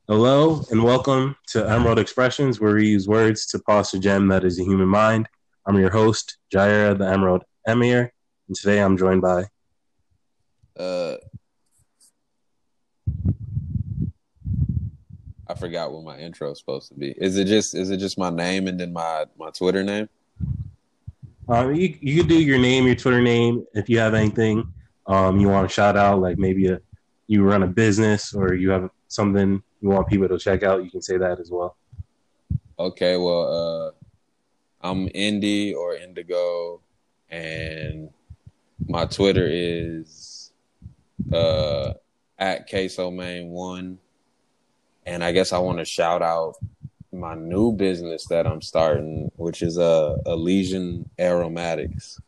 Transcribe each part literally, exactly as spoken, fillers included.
Hello and welcome to Emerald Expressions, where we use words to polish a gem that is the human mind. I'm your host, Jaira the Emerald Emir, and today I'm joined by. Uh, I forgot what my intro is supposed to be. Is it just is it just my name and then my my Twitter name? Um, you you could do your name, your Twitter name, if you have anything um, you want to shout out, like maybe a, you run a business or you have something you want people to check out. You can say that as well. Okay, well, uh, I'm Indy or Indigo, and my Twitter is uh at Queso Main One, and I guess I want to shout out my new business that I'm starting, which is uh Elysian Aromatics.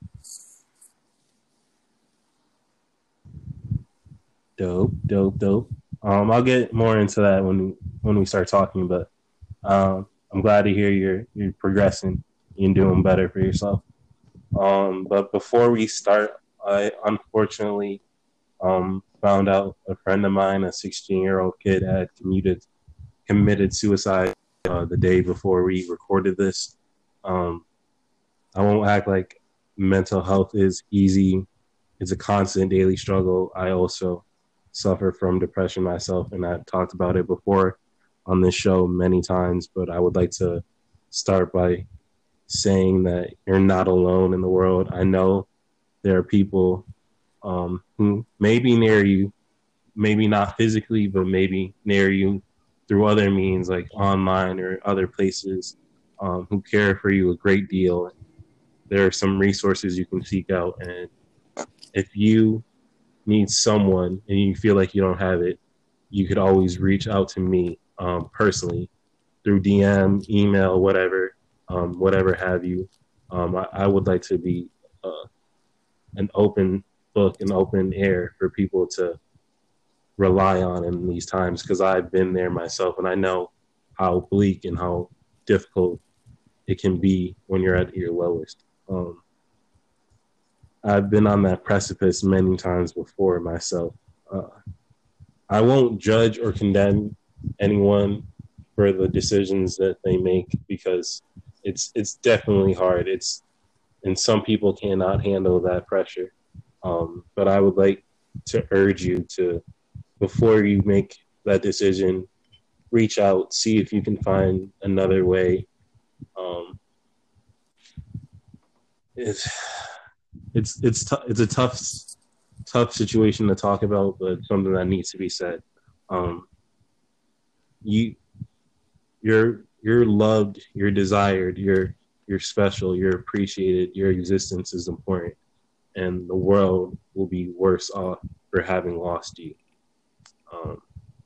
Dope, dope, dope. Um, I'll get more into that when we, when we start talking, but um, I'm glad to hear you're you're progressing and doing better for yourself. Um, but before we start, I unfortunately um, found out a friend of mine, a sixteen year old kid, had commuted, committed suicide uh, the day before we recorded this. Um, I won't act like mental health is easy. It's a constant daily struggle. I also suffer from depression myself, and I've talked about it before on this show many times, but I would like to start by saying that you're not alone in the world. I know there are people um, who may be near you, maybe not physically, but maybe near you through other means like online or other places um, who care for you a great deal. There are some resources you can seek out. And if you need someone and you feel like you don't have it, you could always reach out to me um, personally through D M, email, whatever, um, whatever have you. Um, I, I would like to be uh, an open book, an open air for people to rely on in these times because I've been there myself and I know how bleak and how difficult it can be when you're at your lowest. Um, I've been on that precipice many times before myself. Uh, I won't judge or condemn anyone for the decisions that they make because it's it's definitely hard. It's and some people cannot handle that pressure. Um, but I would like to urge you to, before you make that decision, reach out, see if you can find another way. Um, it's it's it's t- it's a tough tough situation to talk about, but something that needs to be said. Um, you you're you're loved, you're desired, you're you're special, you're appreciated, your existence is important, and the world will be worse off for having lost you. Um,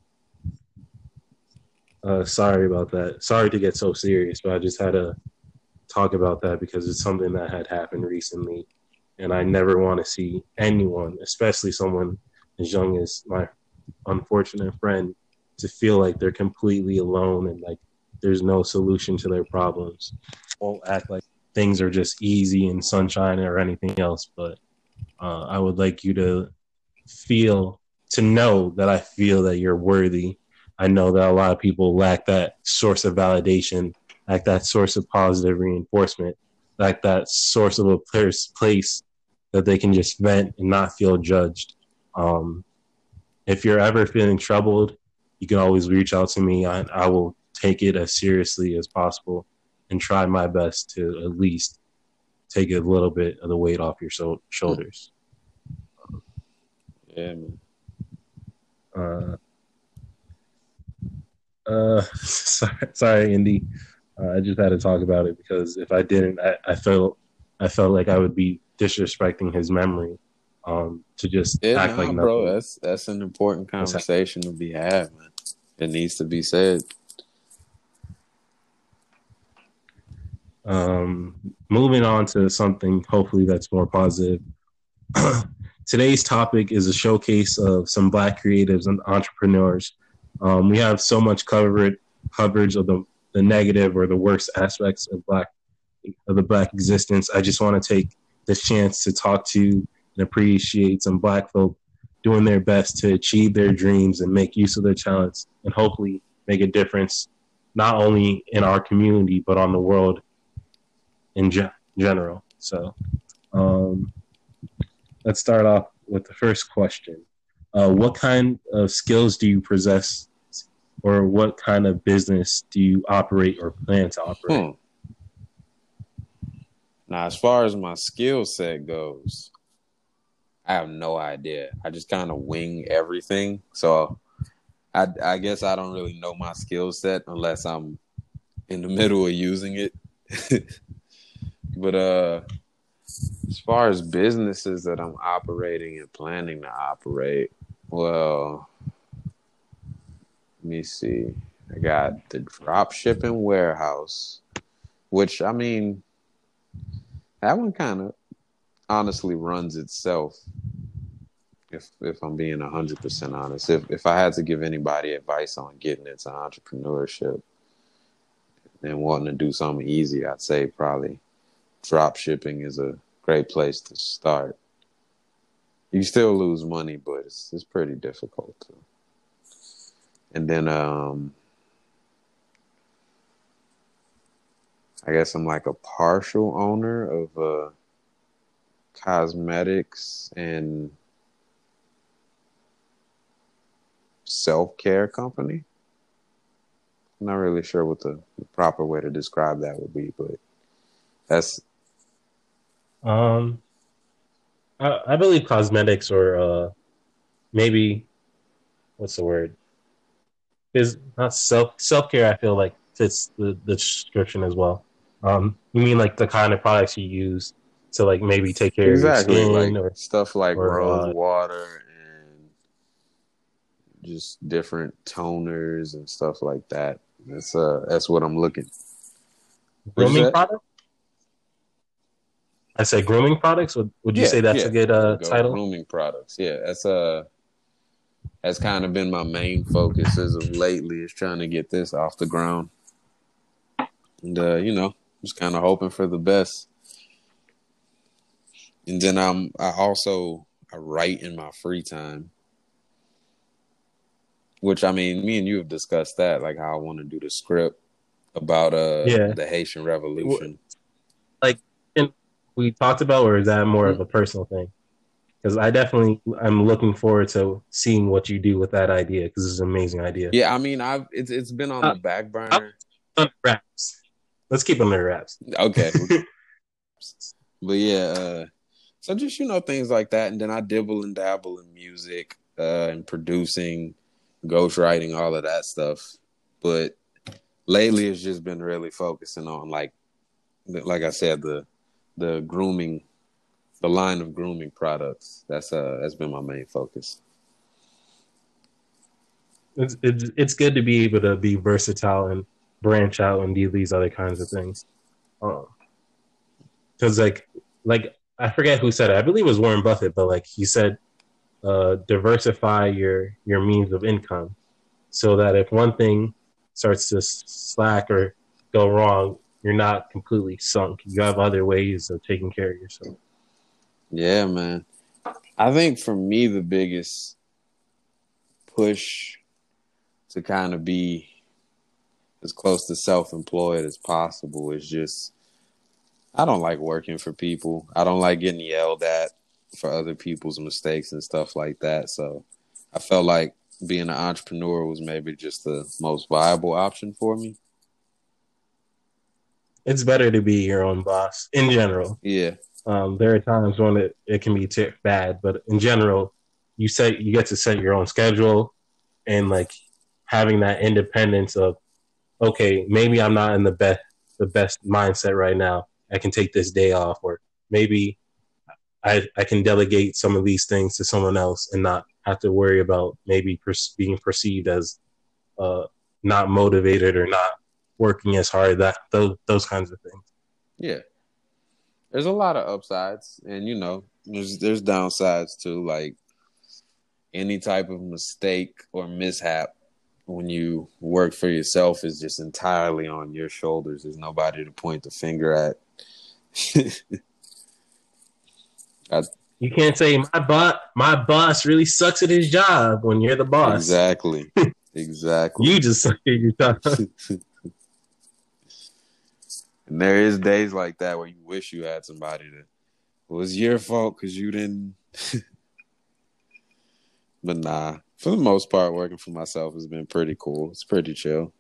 uh, sorry about that. Sorry to get so serious, but I just had to talk about that because it's something that had happened recently, and I never want to see anyone, especially someone as young as my unfortunate friend, to feel like they're completely alone and like there's no solution to their problems. Won't act like things are just easy and sunshine or anything else, but uh, I would like you to feel, to know that I feel that you're worthy. I know that a lot of people lack that source of validation, lack that source of positive reinforcement, lack that source of a place that they can just vent and not feel judged. Um, if you're ever feeling troubled, you can always reach out to me. I, I will take it as seriously as possible and try my best to at least take a little bit of the weight off your so- shoulders. Yeah, man. Uh, uh, sorry, sorry, Indy. Uh, I just had to talk about it because if I didn't, I, I felt I felt like I would be disrespecting his memory um, to just Yeah, act like nah, bro. nothing That's that's an important was happening. conversation to be had, man. It needs to be said. Um, moving on to something hopefully that's more positive. Today's topic is a showcase of some Black creatives and entrepreneurs. Um, we have so much coverage coverage of the, the negative or the worst aspects of Black of the Black existence. I just want to take this chance to talk to and appreciate some Black folk doing their best to achieve their dreams and make use of their talents and hopefully make a difference, not only in our community but on the world in ge- general. So, um, let's start off with the first question. Uh, what kind of skills do you possess, or what kind of business do you operate or plan to operate? Hmm. Now, as far as my skill set goes, I have no idea. I just kind of wing everything. So I, I guess I don't really know my skill set unless I'm in the middle of using it. But uh, as far as businesses that I'm operating and planning to operate, well, let me see. I got the drop shipping warehouse, which, I mean, that one kind of honestly runs itself. If if I'm being one hundred percent honest, if if I had to give anybody advice on getting into entrepreneurship and wanting to do something easy, I'd say probably drop shipping is a great place to start. You still lose money, but it's it's pretty difficult to. And then um, I guess I'm like a partial owner of uh, cosmetics and self-care company. I'm not really sure what the, the proper way to describe that would be, but that's Um, I, I believe cosmetics or uh, maybe what's the word? Is not self self care. I feel like fits the, the description as well. Um, you mean like the kind of products you use to like maybe take care of your exactly skin like or stuff like or rose uh, water and just different toners and stuff like that. That's uh that's what I'm looking. What'd you grooming say? products? I said grooming products. Would would you Yeah, say that's yeah. a good There uh, you go. title? Grooming products. Yeah, that's uh that's kind of been my main focus as of lately is trying to get this off the ground. And uh, you know, just kind of hoping for the best. And then I'm I also I write in my free time. Which I mean, me and you have discussed that, like how I want to do the script about uh Yeah. the Haitian W- Revolution. Like and we talked about, or is that more of Hmm. a personal thing? Because I definitely I'm looking forward to seeing what you do with that idea because it's an amazing idea. Yeah, I mean, I've it's it's been on Uh, the back I'll burner. under wraps. Let's keep them under wraps. Okay, but yeah, uh, so just you know things like that, and then I dibble and dabble in music uh, and producing, ghostwriting, all of that stuff. But lately, it's just been really focusing on like, like I said, the the grooming, the line of grooming products. That's uh that's been my main focus. It's, it's it's good to be able to be versatile and branch out and do these other kinds of things. Um, because like like I forget who said it. I believe it was Warren Buffett, but like he said, uh, diversify your your means of income so that if one thing starts to slack or go wrong, you're not completely sunk. You have other ways of taking care of yourself. Yeah, man. I think for me, the biggest push to kind of be as close to self-employed as possible is just I don't like working for people. I don't like getting yelled at for other people's mistakes and stuff like that. So I felt like being an entrepreneur was maybe just the most viable option for me. It's better to be your own boss in general. Yeah. Um, there are times when it, it can be t- bad, but in general, you set you get to set your own schedule and like having that independence of okay, maybe I'm not in the best the best mindset right now. I can take this day off, or maybe I I can delegate some of these things to someone else and not have to worry about maybe per- being perceived as uh, not motivated or not working as hard. That those those kinds of things. Yeah. There's a lot of upsides and you know, there's there's downsides too, like any type of mistake or mishap when you work for yourself is just entirely on your shoulders. There's nobody to point the finger at. I, You can't say my boss my boss really sucks at his job when you're the boss. exactly. Exactly. You just suck at your time. And there is days like that where you wish you had somebody to. It was your fault because you didn't. But nah, for the most part, working for myself has been pretty cool. It's pretty chill.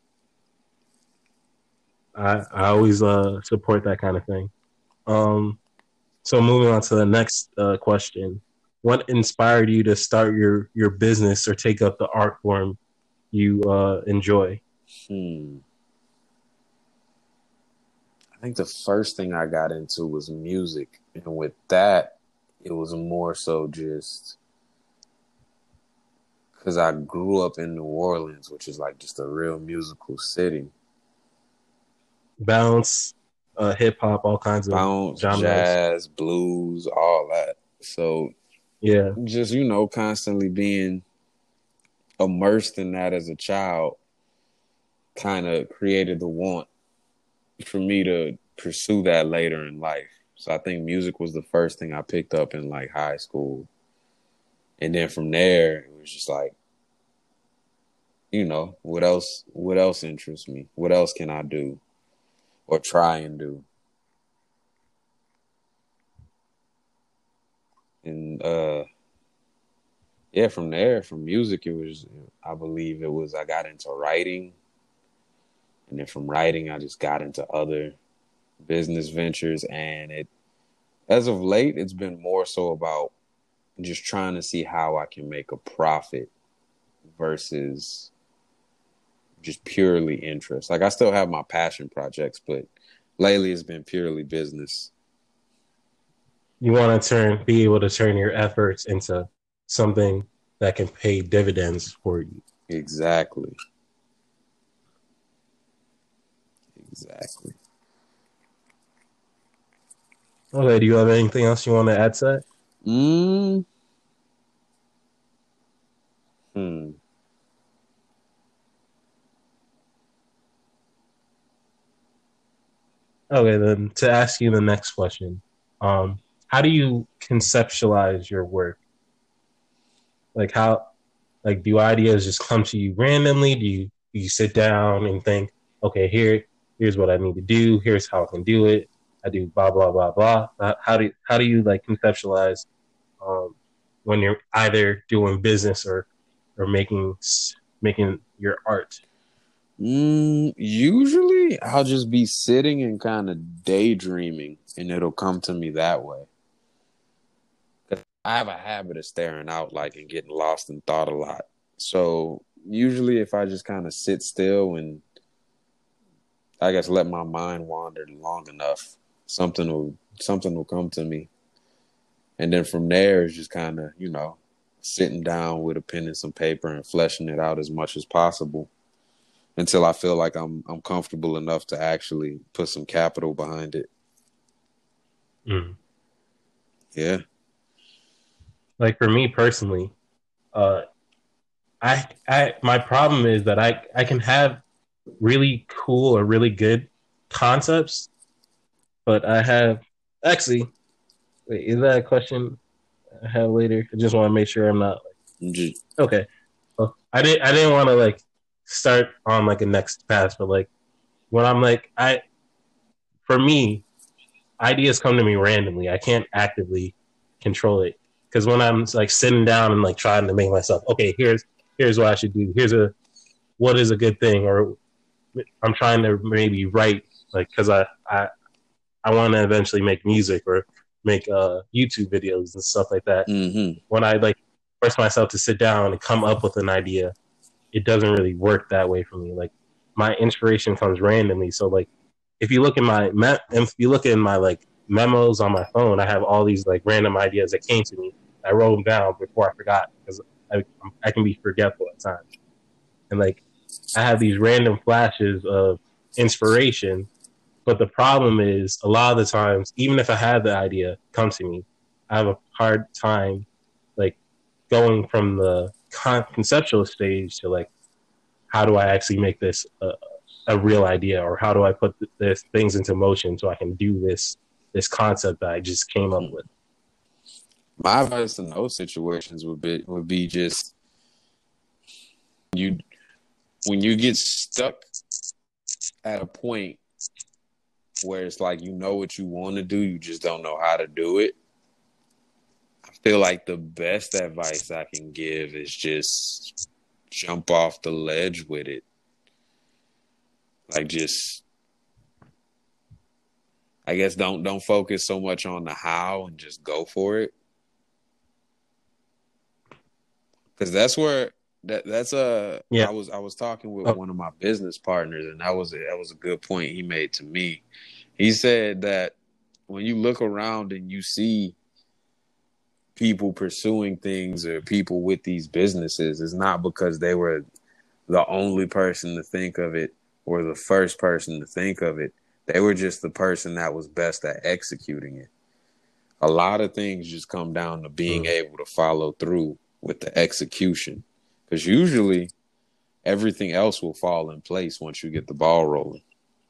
I I always uh support that kind of thing. Um, so moving on to the next uh, question: what inspired you to start your your business or take up the art form you uh, enjoy? Hmm. I think the first thing I got into was music, and with that, it was more so just because I grew up in New Orleans, which is like just a real musical city. Bounce, uh, hip hop, all kinds of Bounce, genres. jazz, blues, all that. So Yeah, just, you know, constantly being immersed in that as a child kind of created the want for me to pursue that later in life. So I think music was the first thing I picked up in like high school. And then from there, it was just like, you know, what else what else interests me? What else can I do or try and do? And uh yeah, from there, from music, it was, I believe it was, I got into writing. And then from writing, I just got into other business ventures. And it, as of late, it's been more so about just trying to see how I can make a profit versus just purely interest. Like I still have my passion projects, but lately it's been purely business. you want to turn, be able to turn your efforts into something that can pay dividends for you. Exactly. Exactly. Okay, do you have anything else you want to add to that? Mm. Hmm. Okay, then to ask you the next question, um, how do you conceptualize your work? Like how, like do ideas just come to you randomly? Do you do you sit down and think, okay, here here's what I need to do. Here's how I can do it. I do blah blah blah blah. How do how do you like conceptualize um, when you're either doing business or or making making your art? Mm, usually I'll just be sitting and kind of daydreaming and it'll come to me that way. 'Cause I have a habit of staring out like and getting lost in thought a lot. So usually if I just kind of sit still and I guess let my mind wander long enough, something will something will come to me. And then from there it's just kind of, you know, sitting down with a pen and some paper and fleshing it out as much as possible until I feel like I'm I'm comfortable enough to actually put some capital behind it. Mm. Yeah. Like for me personally, uh, I I my problem is that I I can have really cool or really good concepts, but I have actually. Wait, is that a question I have later? I just want to make sure I'm not like Just, okay. Well, I didn't I didn't want to like start on like a next pass, but like when I'm like I for me ideas come to me randomly. I can't actively control it because when I'm like sitting down and like trying to make myself okay, here's here's what I should do. Here's a what is a good thing, or I'm trying to maybe write like because I I I want to eventually make music or make uh, YouTube videos and stuff like that. mm-hmm. When I like force myself to sit down and come up with an idea, it doesn't really work that way for me. Like my inspiration comes randomly. So like if you look in my me- if you look in my like memos on my phone, I have all these like random ideas that came to me. I wrote them down before I forgot because I I can be forgetful at times. And like I have these random flashes of inspiration, but the problem is a lot of the times, even if I had the idea come to me, I have a hard time like going from the con- conceptual stage to like how do I actually make this a, a real idea, or how do I put th- this things into motion so I can do this this concept that I just came up with. My advice in those situations would be would be just you when you get stuck at a point where it's like you know what you want to do, you just don't know how to do it. I feel like the best advice I can give is just jump off the ledge with it. Like just, I guess don't don't focus so much on the how and just go for it. Because that's where that that's a Yeah. I was I was talking with Oh. one of my business partners, and that was a, that was a good point he made to me. He said that when you look around and you see people pursuing things or people with these businesses, it's not because they were the only person to think of it or the first person to think of it. They were just the person that was best at executing it. A lot of things just come down to being mm. able to follow through with the execution, because usually everything else will fall in place once you get the ball rolling.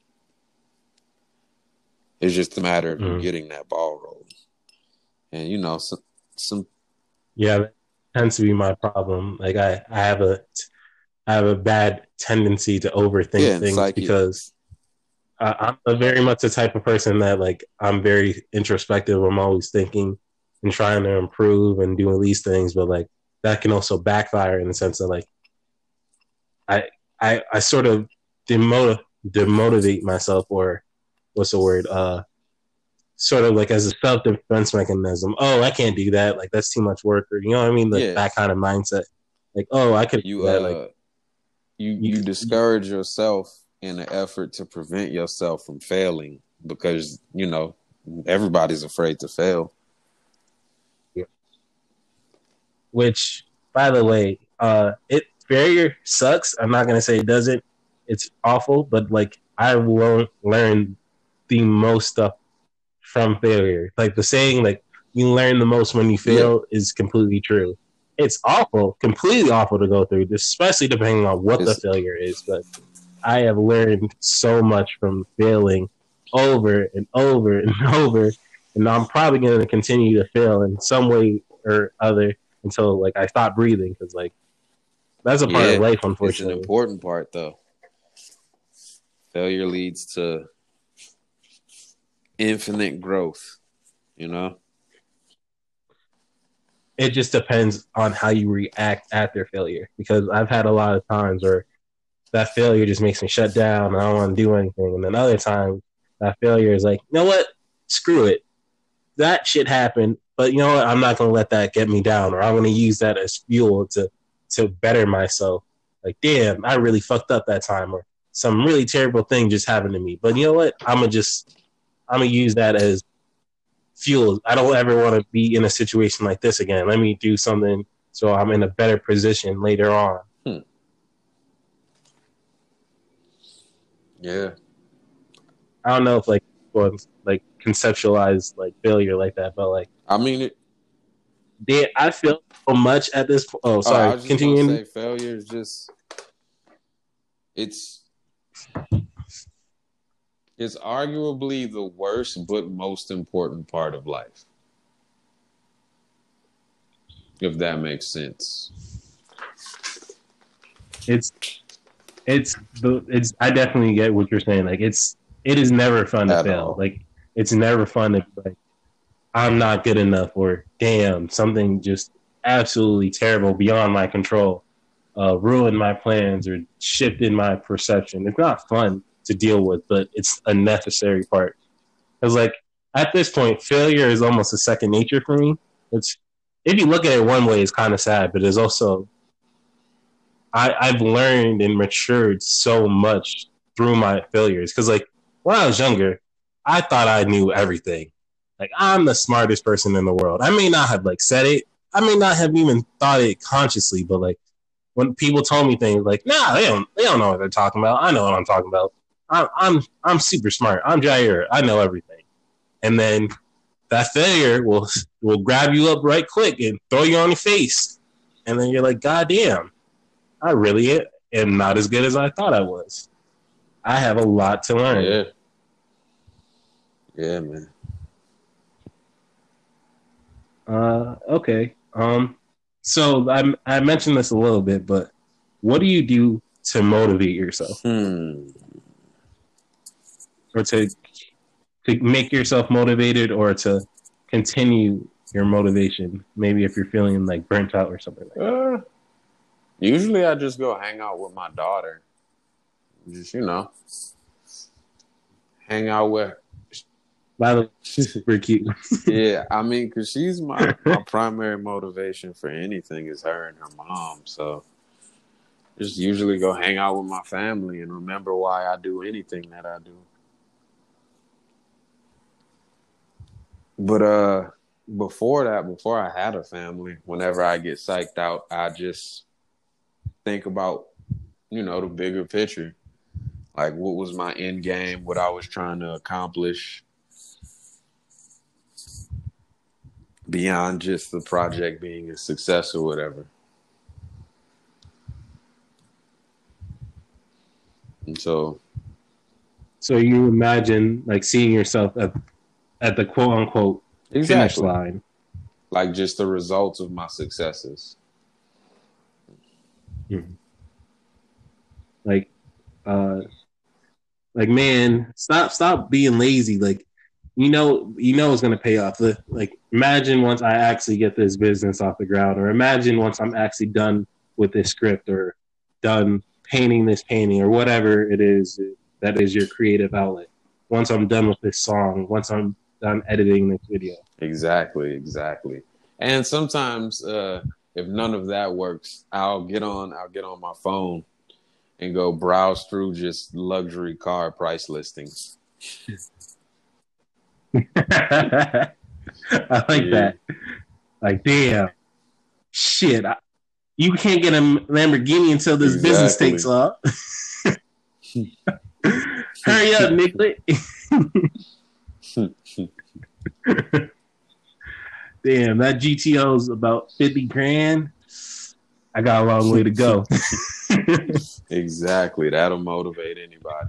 It's just a matter of mm. you getting that ball rolling. And, you know, some, some yeah, that tends to be my problem. Like I, I have a, I have a bad tendency to overthink yeah, things like because I, I'm a very much the type of person that like I'm very introspective. I'm always thinking and trying to improve and doing these things, but like that can also backfire in the sense of like I, I, I sort of demotiv- demotivate myself, or what's the word? Uh, sort of like as a self-defense mechanism. Oh, I can't do that. Like that's too much work, or you know what I mean? Like yeah. that kind of mindset. Like, oh, I could you do that. Uh, like you, you you discourage yourself in an effort to prevent yourself from failing because you know everybody's afraid to fail. Yeah. Which, by the way, uh, it failure sucks. I'm not gonna say it doesn't. It's awful, but like I've learned learned the most stuff from failure. Like the saying, like you learn the most when you fail, yeah. is completely true. It's awful, completely awful to go through, especially depending on what it's, the failure is. But I have learned so much from failing over and over and over, and I'm probably going to continue to fail in some way or other until like I stop breathing, because like that's a part yeah, of life, unfortunately. It's an important part, though. Failure leads to infinite growth, you know? It just depends on how you react after failure, because I've had a lot of times where that failure just makes me shut down and I don't want to do anything. And then other times that failure is like, you know what? Screw it. That shit happened, but you know what? I'm not going to let that get me down, or I'm going to use that as fuel to, to better myself. Like, damn, I really fucked up that time, or some really terrible thing just happened to me. But you know what? I'm going to just, I'm going to use that as fuel. I don't ever want to be in a situation like this again. Let me do something so I'm in a better position later on. Hmm. Yeah. I don't know if like well, like conceptualize like failure like that, but like I mean it. They, I feel so much at this point. Oh, sorry. Oh, I was just Continuing. gonna say failure is just it's it's arguably the worst but most important part of life. If that makes sense. It's it's the it's I definitely get what you're saying. Like it's it is never fun to At fail. All. Like it's never fun to be like I'm not good enough, or damn, something just absolutely terrible beyond my control uh ruined my plans or shifted my perception. It's not fun to deal with, but it's a necessary part. Because like at this point, failure is almost a second nature for me. It's if you look at it one way, it's kind of sad, but it's also I, I've learned and matured so much through my failures. Because like when I was younger, I thought I knew everything. Like I'm the smartest person in the world. I may not have like said it. I may not have even thought it consciously, but like when people told me things like, nah, they don't they don't know what they're talking about. I know what I'm talking about. I'm I'm I'm super smart. I'm Jair. I know everything. And then that failure will will grab you up right quick and throw you on your face. And then you're like, God damn, I really am not as good as I thought I was. I have a lot to learn. Yeah. Yeah, man. Uh, okay. Um, so I I mentioned this a little bit, but what do you do to motivate yourself, Hmm. or to to make yourself motivated, or to continue your motivation? Maybe if you're feeling like burnt out or something like that. Uh, usually, I just go hang out with my daughter. Just you know, hang out with. By the way, super cute. Yeah, I mean, because she's my, my primary motivation for anything is her and her mom. So just usually go hang out with my family and remember why I do anything that I do. But uh, before that, before I had a family, whenever I get psyched out, I just think about, you know, the bigger picture. Like, what was my end game, what I was trying to accomplish beyond just the project being a success or whatever. And so, So you imagine like seeing yourself at at the quote unquote finish exactly, line. like just the results of my successes. Mhm. Like, uh, like man, stop stop being lazy. Like, you know, you know it's gonna pay off. Like, imagine once I actually get this business off the ground, or imagine once I'm actually done with this script, or done painting this painting, or whatever it is that is your creative outlet. Once I'm done with this song, once I'm done editing this video. Exactly, exactly. And sometimes, uh, if none of that works, I'll get on, I'll get on my phone and go browse through just luxury car price listings. I like Yeah. that. Like, damn, shit, I, you can't get a Lamborghini until this business Exactly. takes off. Hurry up, Nicholas. Damn, that G T O is about fifty grand. I got a long way to go. Exactly. That'll motivate anybody.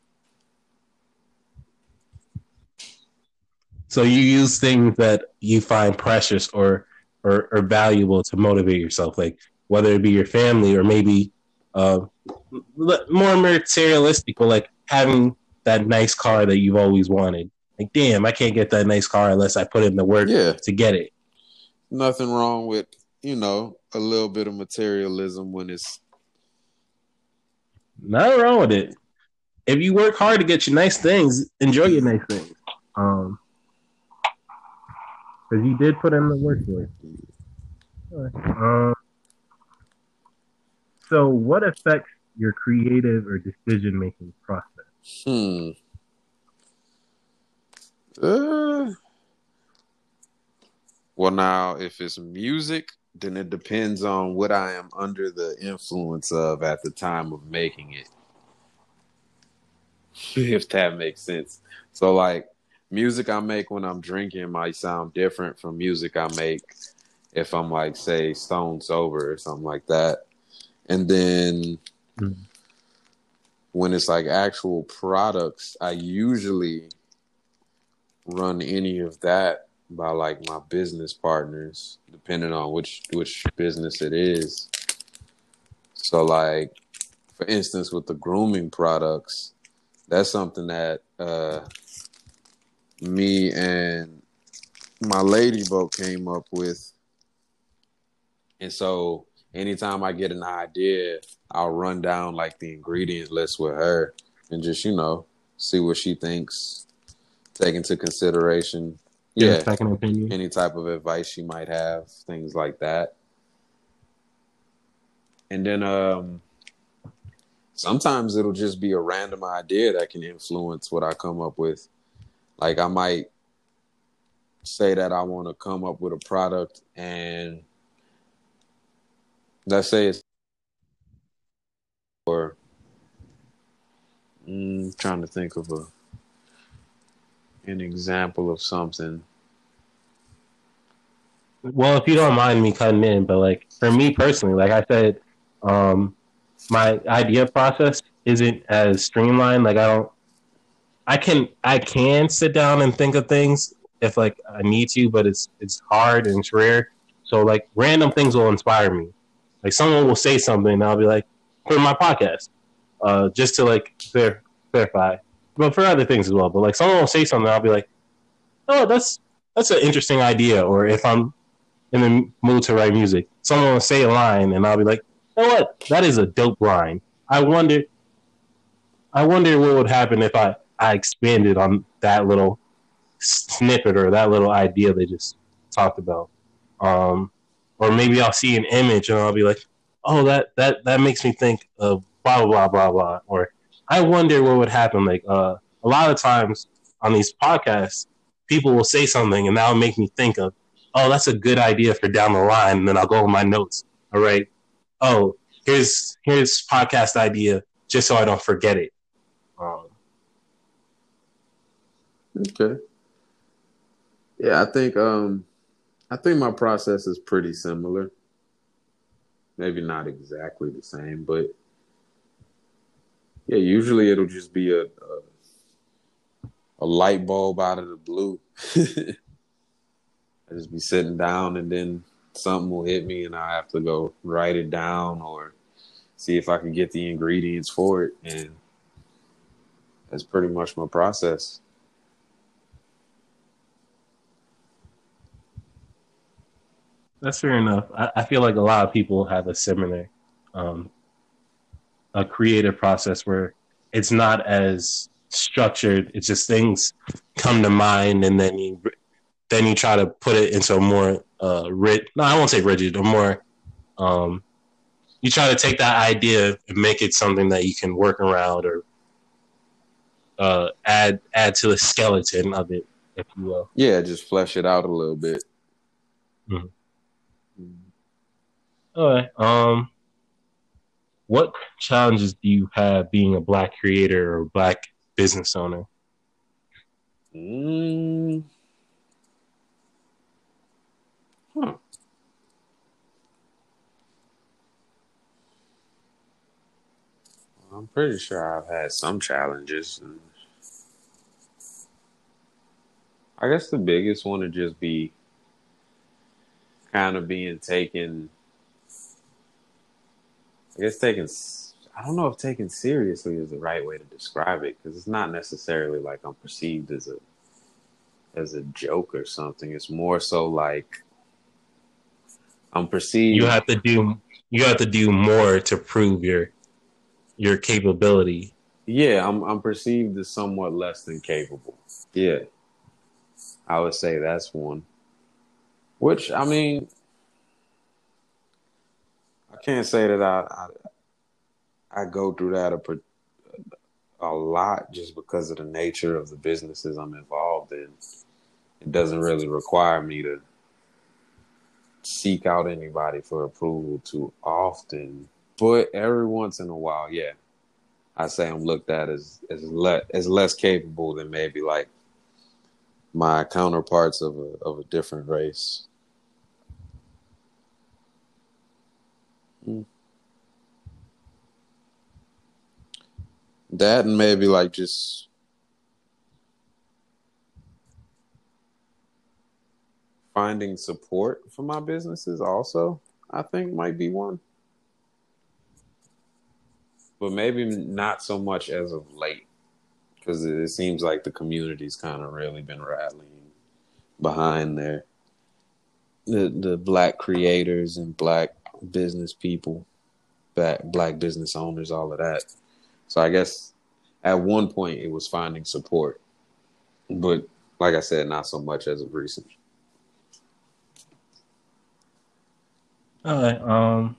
So you use things that you find precious or, or or valuable to motivate yourself, like whether it be your family or maybe uh, more materialistic, but like having that nice car that you've always wanted. Like, damn, I can't get that nice car unless I put in the work Yeah. to get it. Nothing wrong with, you know, a little bit of materialism when it's... Nothing wrong with it. If you work hard to get your nice things, enjoy your nice things. Um, because you did put in the work for it. Um, so what affects your creative or decision making process? Hmm. Uh, well, now, if it's music, then it depends on what I am under the influence of at the time of making it. If that makes sense. So, like, music I make when I'm drinking might sound different from music I make if I'm, like, say, stone sober or something like that. And then mm-hmm. when it's, like, actual products, I usually run any of that by like my business partners, depending on which which business it is. So like, for instance, with the grooming products, that's something that uh, me and my lady both came up with. And so anytime I get an idea, I'll run down like the ingredient list with her and just, you know, see what she thinks. Take into consideration, yeah, second opinion. Any type of advice she might have, things like that. And then um, sometimes it'll just be a random idea that can influence what I come up with. Like I might say that I want to come up with a product, and let's say it's or mm, trying to think of a an example of something. Well, if you don't mind me cutting in, but like for me personally, like I said, um, my idea process isn't as streamlined. Like I don't, I can, I can sit down and think of things if like I need to, but it's it's hard and it's rare. So like random things will inspire me. Like someone will say something, and I'll be like, for my podcast, uh, just to like ver- verify, but for other things as well. But like someone will say something, I'll be like, oh, that's that's an interesting idea. Or if I'm in the mood to write music, someone will say a line, and I'll be like, you know what, that is a dope line. I wonder, I wonder what would happen if I I expanded on that little snippet or that little idea they just talked about. Um, or maybe I'll see an image and I'll be like, oh, that that that makes me think of blah blah blah blah. Or I wonder what would happen. Like uh, a lot of times on these podcasts, people will say something and that'll make me think of, oh, that's a good idea for down the line. And then I'll go with my notes. All right. Oh, here's here's podcast idea just so I don't forget it. Um, okay. Yeah, I think um, I think my process is pretty similar. Maybe not exactly the same, but yeah, usually it'll just be a a, a light bulb out of the blue. I just be sitting down and then something will hit me and I have to go write it down or see if I can get the ingredients for it, and that's pretty much my process. That's fair enough. I, I feel like a lot of people have a similar, um, a creative process where it's not as structured. It's just things come to mind, and then you then you try to put it into a more uh, rid. No, I won't say rigid. Or more. Um, you try to take that idea and make it something that you can work around or uh, add add to the skeleton of it, if you will. Yeah, just flesh it out a little bit. Mm-hmm. All right. Um, what challenges do you have being a Black creator or Black business owner? Mm. Huh. I'm pretty sure I've had some challenges. I guess the biggest one would just be kind of being taken, I guess taken, I don't know if taken seriously is the right way to describe it, because it's not necessarily like I'm perceived as a, as a joke or something. It's more so like I'm perceived. You have to do, you have to do more to prove your, your capability. Yeah, I'm, I'm perceived as somewhat less than capable. Yeah. I would say that's one. Which, I mean, I can't say that I I, I go through that a, a lot just because of the nature of the businesses I'm involved in. It doesn't really require me to seek out anybody for approval too often. But every once in a while, yeah, I say I'm looked at as as, le- as less capable than maybe like my counterparts of a of a different race. Mm. That and maybe like just finding support for my businesses also, I think might be one. But maybe not so much as of late, because it seems like the community's kind of really been rallying behind their the the Black creators and Black business people, black black business owners, all of that. So I guess at one point it was finding support, but like I said, not so much as of recent. All right. Um.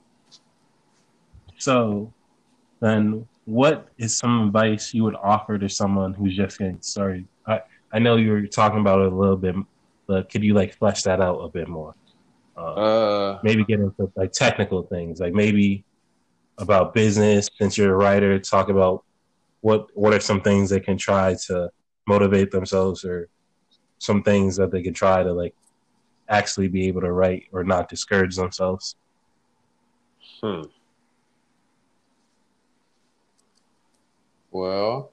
So then, what is some advice you would offer to someone who's just getting started? I I know you were talking about it a little bit, but could you like flesh that out a bit more? Uh, uh, maybe get into like technical things, like maybe about business. Since you're a writer, talk about what what are some things they can try to motivate themselves, or some things that they can try to like actually be able to write or not discourage themselves. Hmm. Well,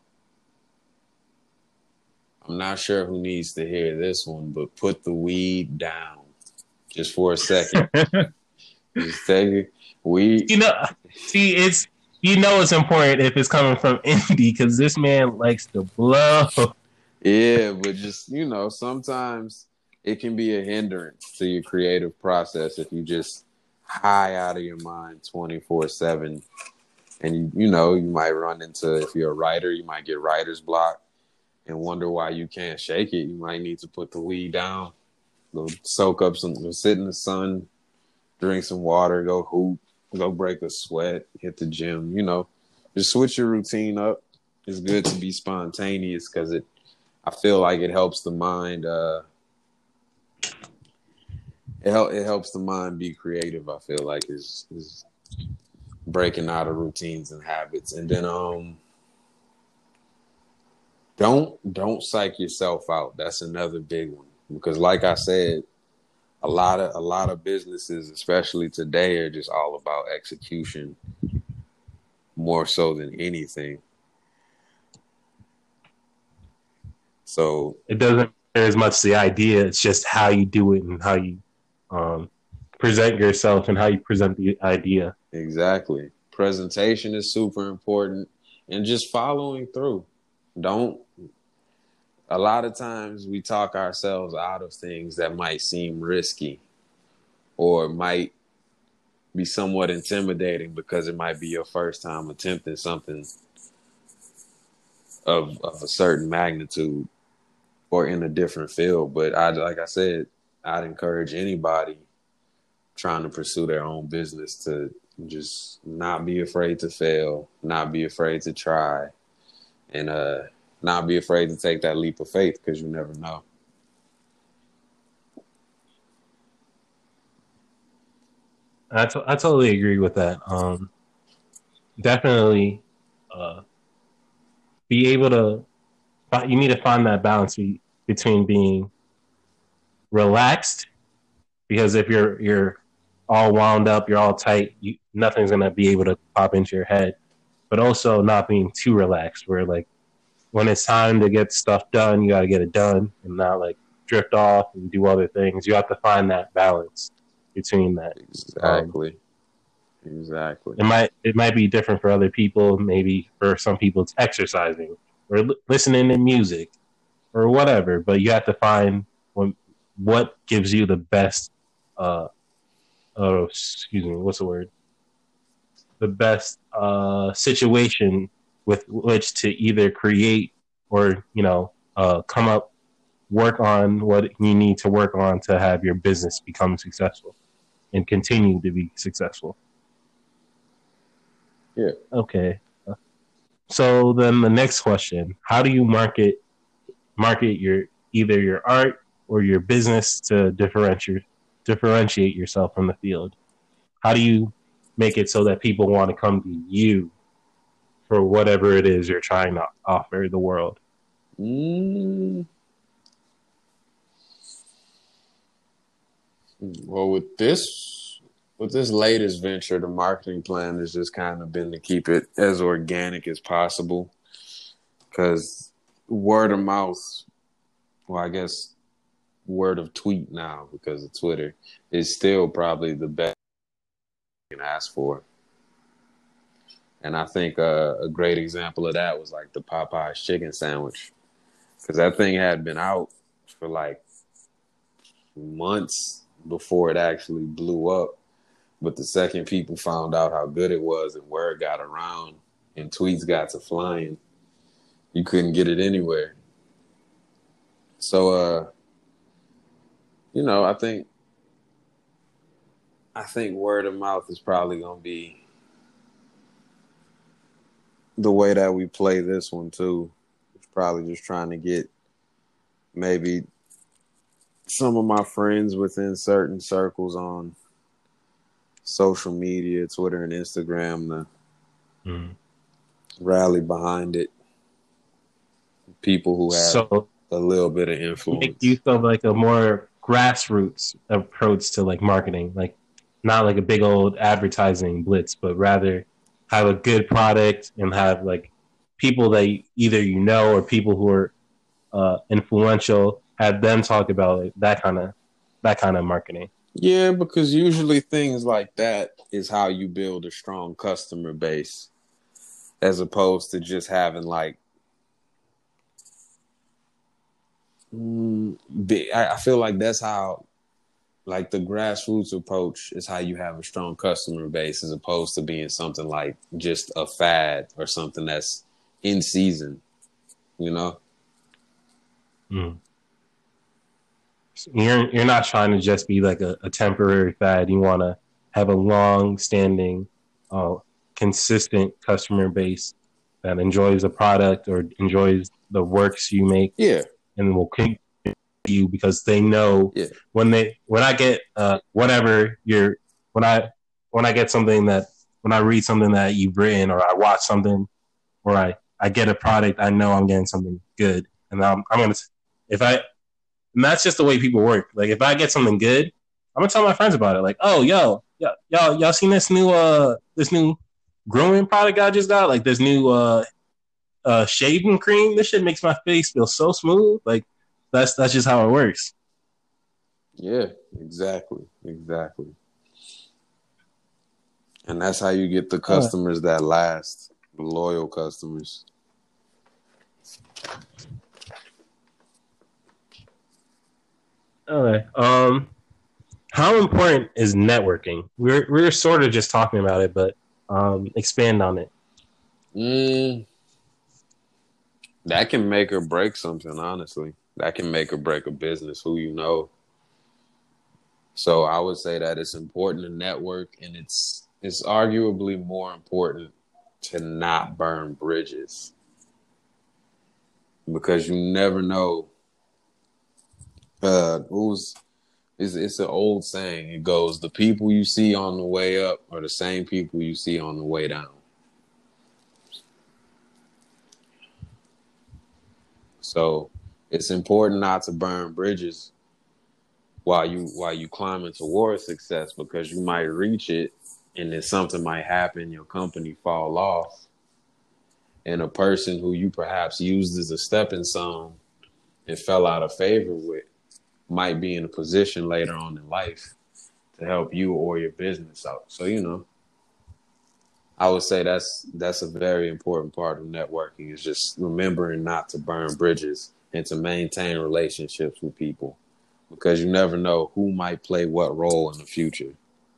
I'm not sure who needs to hear this one, but put the weed down just for a second. Just take it. Weed. You know, see, it's you know it's important if it's coming from Indy because this man likes to blow. Yeah, but just, you know, sometimes it can be a hindrance to your creative process if you just high out of your mind twenty-four seven. And, you, you know, you might run into, if you're a writer, you might get writer's block and wonder why you can't shake it. You might need to put the weed down, go soak up some, go sit in the sun, drink some water, go hoop, go break a sweat, hit the gym, you know, just switch your routine up. It's good to be spontaneous because it, I feel like it helps the mind, uh, it, hel- it helps the mind be creative. I feel like is is breaking out of routines and habits. And then, um, don't, don't psych yourself out. That's another big one because like I said, a lot of, a lot of businesses, especially today, are just all about execution more so than anything. So It doesn't matter as much the idea; it's just how you do it and how you um, present yourself and how you present the idea. exactly, presentation is super important, and just following through. Don't. A lot of times we talk ourselves out of things that might seem risky or might be somewhat intimidating because it might be your first time attempting something of, of a certain magnitude or in a different field. But I, like I said, I'd encourage anybody trying to pursue their own business to just not be afraid to fail, not be afraid to try, and uh, not be afraid to take that leap of faith because you never know. I, t- I totally agree with that. Um, definitely uh, be able to, you need to find that balance be, between being relaxed because if you're you're all wound up, you're all tight, you, nothing's gonna be able to pop into your head. But also not being too relaxed, where like when it's time to get stuff done, you got to get it done, and not like drift off and do other things. You have to find that balance between that. Um, Exactly. Exactly. it might it might be different for other people. Maybe for some people, it's exercising or l- listening to music or whatever. But you have to find what what gives you the best. Uh, oh, excuse me. What's the word? The best uh, situation with which to either create or you know uh, come up, work on what you need to work on to have your business become successful and continue to be successful. Yeah. Okay. So then the next question: how do you market market your either your art or your business to differentiate differentiate yourself from the field? How do you make it so that people want to come to you for whatever it is you're trying to offer the world? Mm, well, with this, with this latest venture, the marketing plan has just kind of been to keep it as organic as possible, because word of mouth, well, I guess word of tweet now because of Twitter is still probably the best you can ask for. And I think uh, a great example of that was like the Popeyes chicken sandwich, because that thing had been out for like months before it actually blew up. But the second people found out how good it was and word got around and tweets got to flying, you couldn't get it anywhere. So, uh, you know, I think I think word of mouth is probably gonna be the way that we play this one too. It's probably just trying to get maybe some of my friends within certain circles on social media, Twitter and Instagram, to Mm. rally behind it. People who have So a little bit of make use influence. of like a more grassroots approach to like marketing, like not like a big old advertising blitz, but rather have a good product and have like people that either you know or people who are uh, influential, have them talk about like, that kind of that kind of marketing. Yeah, because usually things like that is how you build a strong customer base. as opposed to just having like. Mm, I feel like that's how, like the grassroots approach is how you have a strong customer base, as opposed to being something like just a fad or something that's in season, you know? Mm. You're you're not trying to just be like a, a temporary fad. You want to have a long-standing, uh, consistent customer base that enjoys the product or enjoys the works you make, Yeah, and will keep you because they know yeah, when they when I get uh, whatever you're when I when I get something that when I read something that you've written, or I watch something, or I I get a product, I know I'm getting something good, and I'm I'm gonna if I and that's just the way people work. Like if I get something good, I'm gonna tell my friends about it. Like, oh, yo, yo, y'all, y'all seen this new uh this new grooming product I just got? Like this new uh uh shaving cream. This shit makes my face feel so smooth. Like that's that's just how it works. yeah, exactly, exactly. And that's how you get the Uh, customers that last, the loyal customers. all right. Um, how important is networking? We're we're sort of just talking about it, but um, expand on it. Mm, that can make or break something, honestly. That can make or break a business, who you know. So I would say that it's important to network, and it's it's arguably more important to not burn bridges, because you never know. Uh, who's it's it's an old saying. It goes, "The people you see on the way up are the same people you see on the way down." So it's important not to burn bridges while you while you climbing towards success, because you might reach it and then something might happen, your company fall off, and a person who you perhaps used as a stepping stone and fell out of favor with might be in a position later on in life to help you or your business out. So, you know, I would say that's that's a very important part of networking, is just remembering not to burn bridges and to maintain relationships with people, because you never know who might play what role in the future.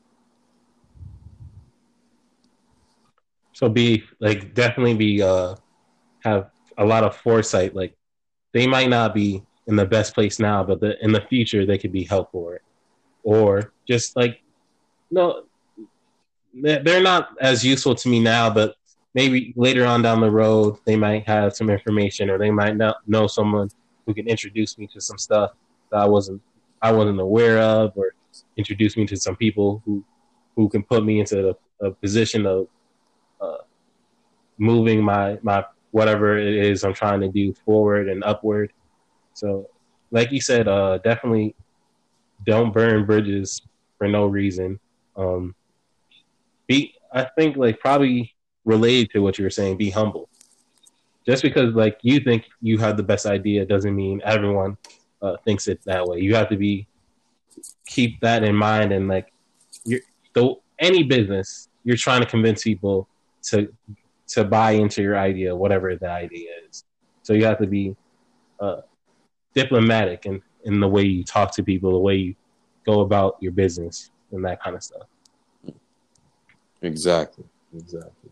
So be like definitely be uh have a lot of foresight. Like they might not be in the best place now, but the, in the future they could be helpful. Or just like no, they're not as useful to me now, but maybe later on down the road they might have some information, or they might not know someone who can introduce me to some stuff that I wasn't I wasn't aware of, or introduce me to some people who who can put me into a, a position of uh, moving my my whatever it is I'm trying to do forward and upward. So, like you said, uh, definitely don't burn bridges for no reason. Um, be I think like probably related to what you were saying, be humble. Just because like you think you have the best idea doesn't mean everyone uh, thinks it that way. You have to be keep that in mind, and like you're though any business, you're trying to convince people to to buy into your idea, whatever the idea is. So you have to be uh, diplomatic in, in the way you talk to people, the way you go about your business, and that kind of stuff. Exactly. Exactly.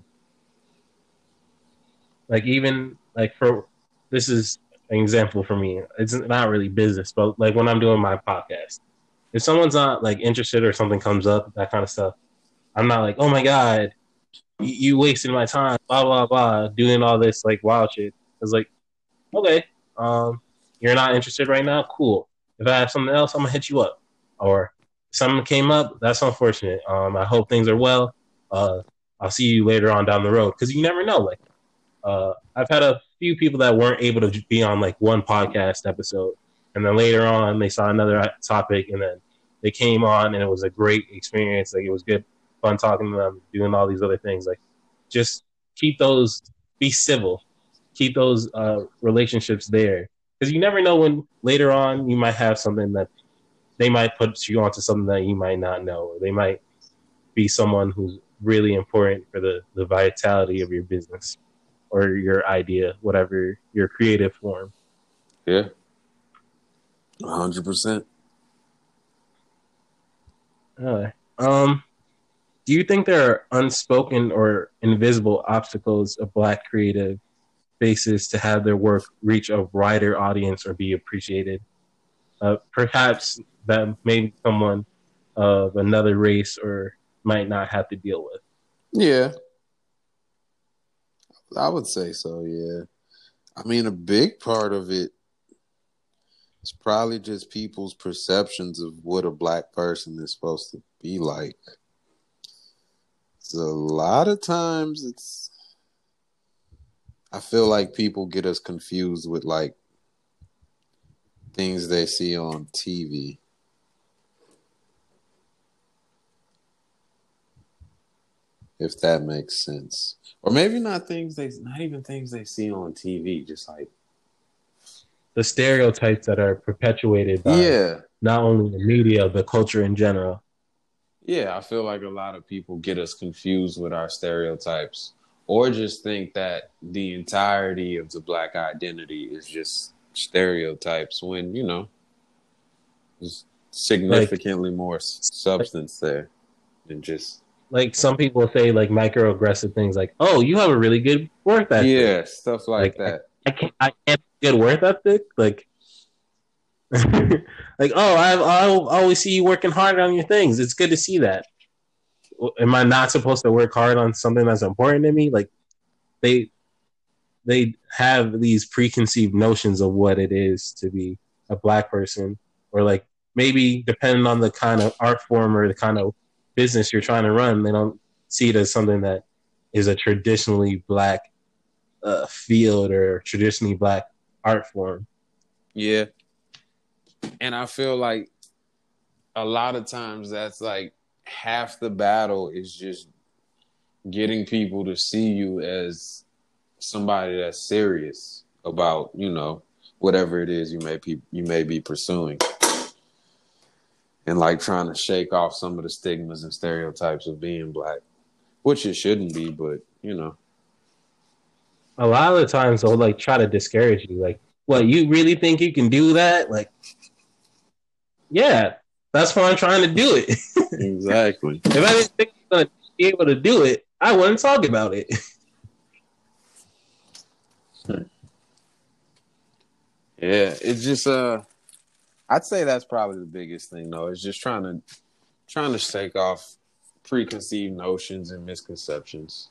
Like even like for this is an example for me. It's not really business, but like when I'm doing my podcast, if someone's not like interested or something comes up, that kind of stuff, I'm not like, oh my god, you, you wasted my time, blah blah blah, doing all this like wild shit. It's like, okay, um, you're not interested right now, cool. If I have something else, I'm gonna hit you up. Or something came up, that's unfortunate. Um, I hope things are well. Uh, I'll see you later on down the road, because you never know. Like, uh, I've had a few people that weren't able to be on like one podcast episode, and then later on they saw another topic, and then they came on, and it was a great experience. Like it was good, fun talking to them, doing all these other things. Like, just keep those, be civil, keep those uh, relationships there, because you never know when later on you might have something that they might put you onto something that you might not know, or they might be someone who's really important for the, the vitality of your business or your idea, whatever your creative form. Yeah. one hundred percent. Uh, um, do you think there are unspoken or invisible obstacles a Black creative faces to have their work reach a wider audience or be appreciated? Uh, perhaps that maybe someone of another race or might not have to deal with. Yeah, I would say so. Yeah. I mean, a big part of it is probably just people's perceptions of what a Black person is supposed to be like. So a lot of times it's, I feel like people get us confused with like things they see on T V. If that makes sense. Or maybe not things they, not even things they see on T V, just like The stereotypes that are perpetuated by yeah, not only the media, but culture in general. yeah. I feel like a lot of people get us confused with our stereotypes, or just think that the entirety of the Black identity is just stereotypes. When you know, there's significantly Like, more substance there than just like some people say like microaggressive things like, "Oh, you have a really good work ethic." yeah, stuff like Like I, that. I can't, I can't have a good work ethic. Like, like oh, I I always see you working hard on your things. It's good to see that. Am I not supposed to work hard on something that's important to me? Like they they have these preconceived notions of what it is to be a Black person, or like maybe depending on the kind of art form or the kind of business you're trying to run, they don't see it as something that is a traditionally Black uh, field or traditionally Black art form. Yeah, and I feel like a lot of times that's like half the battle is just getting people to see you as somebody that's serious about, you know, whatever it is you may be you may be pursuing. And like trying to shake off some of the stigmas and stereotypes of being Black. Which it shouldn't be, but you know. A lot of the times they'll like try to discourage you. Like, what, you really think you can do that? Like, yeah, that's why I'm trying to do it. Exactly. If I didn't think I was gonna be able to do it, I wouldn't talk about it. Yeah, it's just uh I'd say that's probably the biggest thing though. It's just trying to trying to shake off preconceived notions and misconceptions.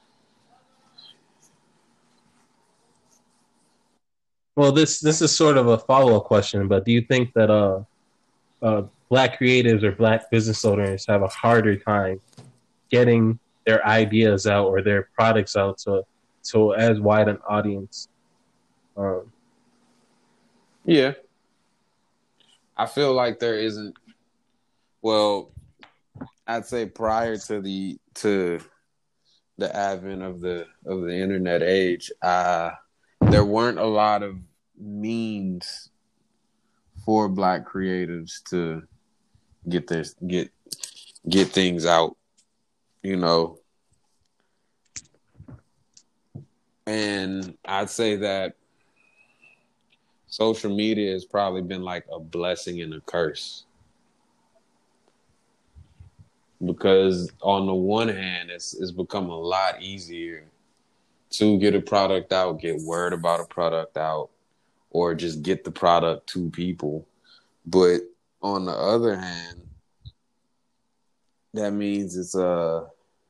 Well, this this is sort of a follow up question, but do you think that uh, uh, Black creatives or Black business owners have a harder time getting their ideas out or their products out to to as wide an audience? Um, Yeah. I feel like there isn't well, I'd say prior to the to the advent of the of the internet age, uh there weren't a lot of means for Black creatives to get this get get things out, you know. And I'd say that social media has probably been like a blessing and a curse. Because on the one hand, it's it's become a lot easier to get a product out, get word about a product out, or just get the product to people. But on the other hand, that means it's uh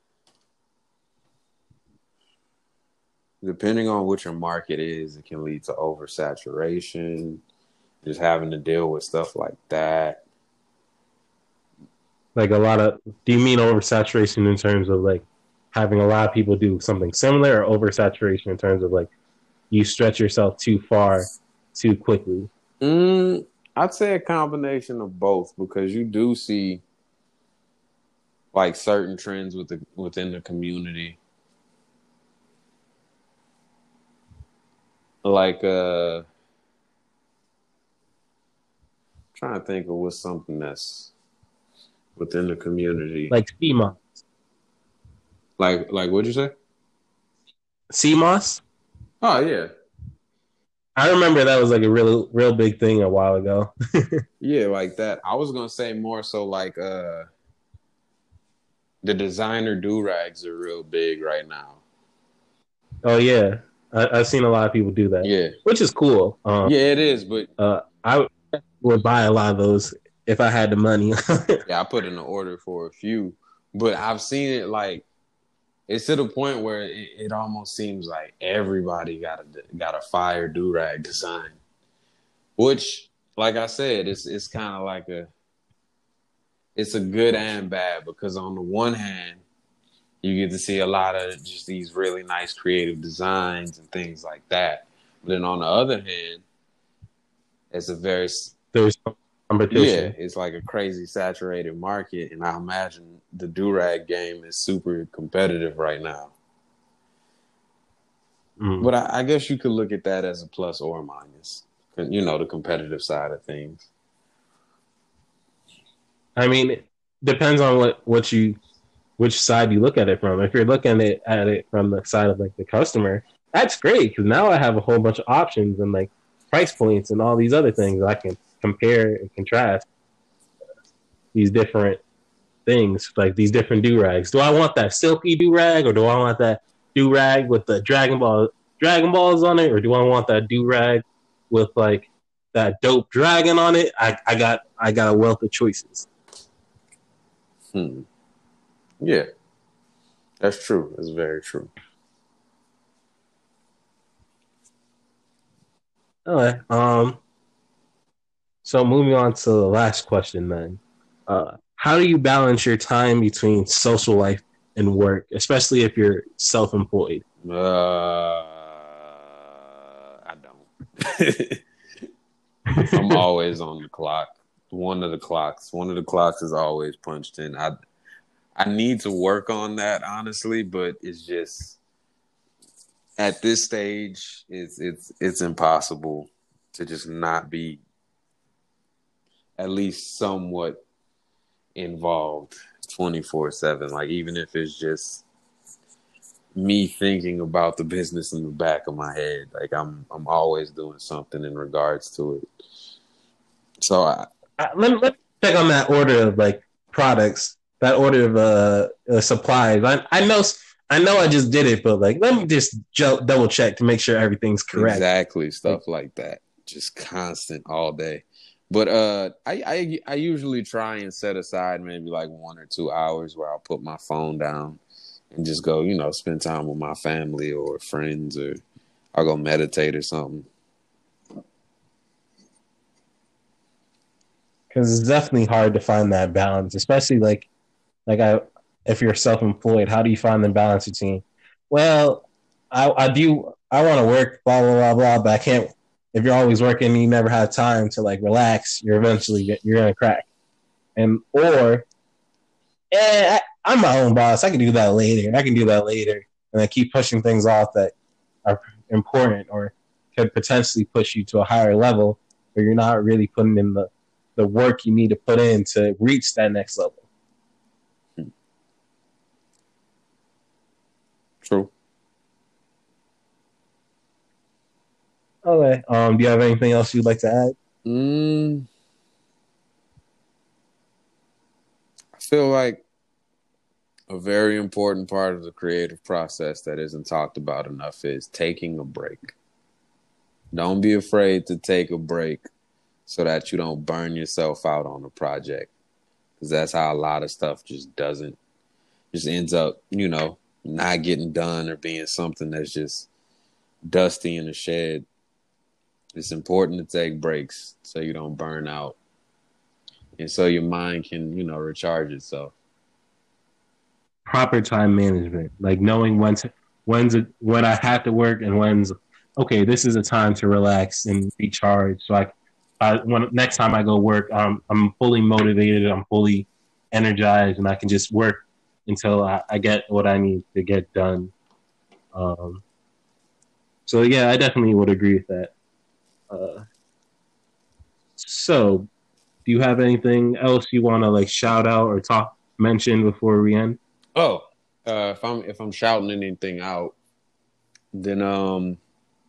depending on what your market is, it can lead to oversaturation, just having to deal with stuff like that. like a lot of, do you mean oversaturation in terms of like having a lot of people do something similar, or oversaturation in terms of like you stretch yourself too far too quickly? Mm, I'd say a combination of both, because you do see like certain trends with the, within the community. Like uh trying to think of what's something that's within the community. Like schema. Like like what'd you say? C M O S. Oh yeah. I remember that was like a real real big thing a while ago. Yeah, like that. I was gonna say more so like uh the designer do rags are real big right now. Oh yeah, I, I've seen a lot of people do that, Yeah. which is cool. Um, Yeah, it is, but uh, I would buy a lot of those if I had the money. yeah, I put in an order for a few. But I've seen it like it's to the point where it, it almost seems like everybody got a got a fire do rag design. Which, like I said, it's it's kind of like a it's a good and bad because on the one hand, you get to see a lot of just these really nice creative designs and things like that. But then on the other hand, it's a very There's yeah, competition. it's like a crazy saturated market, and I imagine the do-rag game is super competitive right now. Mm. But I, I guess you could look at that as a plus or a minus, you know, the competitive side of things. I mean, it depends on what what you which side you look at it from. If you're looking at it, at it from the side of like the customer, that's great because now I have a whole bunch of options and like price points and all these other things I can compare and contrast these different things, like these different do rags. Do I want that silky do rag or do I want that do rag with the Dragon Ball Dragon Balls on it, or do I want that do rag with like that dope dragon on it? I, I got I got a wealth of choices. Hmm. Yeah, that's true. That's very true. All right. Um. So moving on to the last question, then. Uh, how do you balance your time between social life and work, especially if you're self-employed? Uh, I don't. I'm always on the clock. One of the clocks. One of the clocks is always punched in. I I need to work on that honestly, but it's just at this stage, it's it's it's impossible to just not be at least somewhat involved twenty-four seven. Like even if it's just me thinking about the business in the back of my head, like I'm I'm always doing something in regards to it. So I, Uh, let, me, let me check on that order of like products, that order of uh, uh supplies. I, I know I know I just did it, but like let me just jo- double check to make sure everything's correct. exactly Like, stuff like that, just constant all day. But uh, I, I I usually try and set aside maybe like one or two hours where I'll put my phone down and just go, you know, spend time with my family or friends, or I'll go meditate or something. because it's definitely hard to find that balance, especially like like I if you're self-employed. How do you find the balance between? Well, I, I do I want to work, blah blah blah blah, but I can't. If you're always working, and you never have time to like relax. You're eventually you're gonna crack. And or eh, I, I'm my own boss. I can do that later. I can do that later, and I keep pushing things off that are important or could potentially push you to a higher level, where you're not really putting in the the work you need to put in to reach that next level. True. Okay. Um, do you have anything else you'd like to add? Mm, I feel like a very important part of the creative process that isn't talked about enough is taking a break. Don't be afraid to take a break so that you don't burn yourself out on a project. Because that's how a lot of stuff just doesn't, just ends up, you know, not getting done or being something that's just dusty in the shed. It's important to take breaks so you don't burn out and so your mind can, you know, recharge itself. Proper time management, like knowing when to, when's it, when I have to work and when's okay. This is a time to relax and recharge. So I, I when next time I go work, um, I'm fully motivated. I'm fully energized, and I can just work until I, I get what I need to get done. Um, so yeah, I definitely would agree with that. Uh, so, do you have anything else you want to like shout out or talk mention before we end? Oh. uh, if I'm if I'm shouting anything out, then um,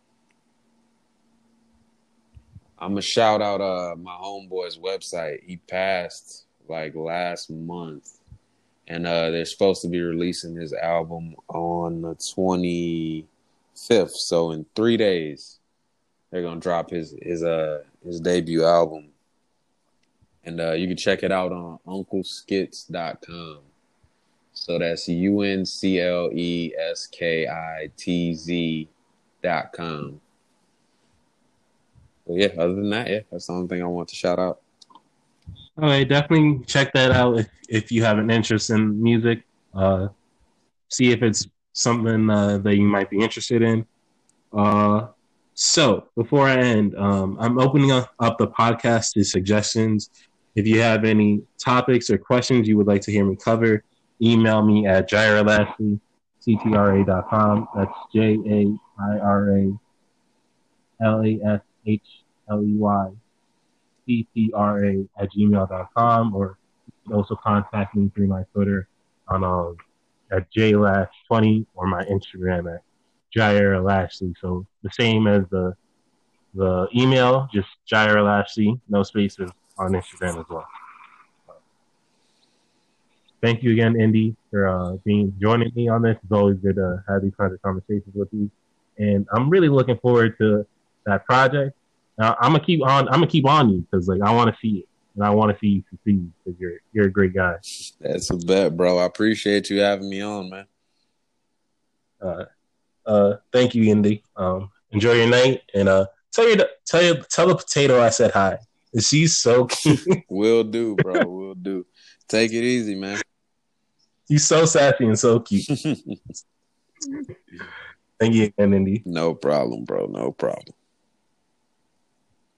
I'm gonna shout out uh my homeboy's website. He passed like last month, and uh, they're supposed to be releasing his album on the twenty-fifth. So in three days, they're gonna drop his his uh his debut album, and uh, you can check it out on uncle skits dot com. So that's U N C L E S K I T Z dot com. But yeah, other than that, yeah, that's the only thing I want to shout out. All right, definitely check that out if, if you have an interest in music. Uh, see if it's something uh, that you might be interested in. Uh, so before I end, um, I'm opening up, up the podcast to suggestions. If you have any topics or questions you would like to hear me cover, email me at jaira lashley c t r a dot com. That's J A I R A L A S H L E Y C T R A at gmail dot com, or you can also contact me through my Twitter on um, at j lash twenty, or my Instagram at Jaira Lashley. So the same as the the email, just Jaira Lashley, no spaces, on Instagram as well. Thank you again, Indy, for uh, being joining me on this. It's always good to have these kinds of conversations with you, and I'm really looking forward to that project. Now, I'm gonna keep on. I'm gonna keep on you because, like, I want to see it, and I want to see you succeed because you're you're a great guy. That's a bet, bro. I appreciate you having me on, man. Uh, uh, thank you, Indy. Um, enjoy your night, and uh, tell your tell your tell the potato I said hi. She's so cute. Will do, bro. Will do. Take it easy, man. He's so sassy and so cute. Thank you again, Indy. No problem, bro. No problem.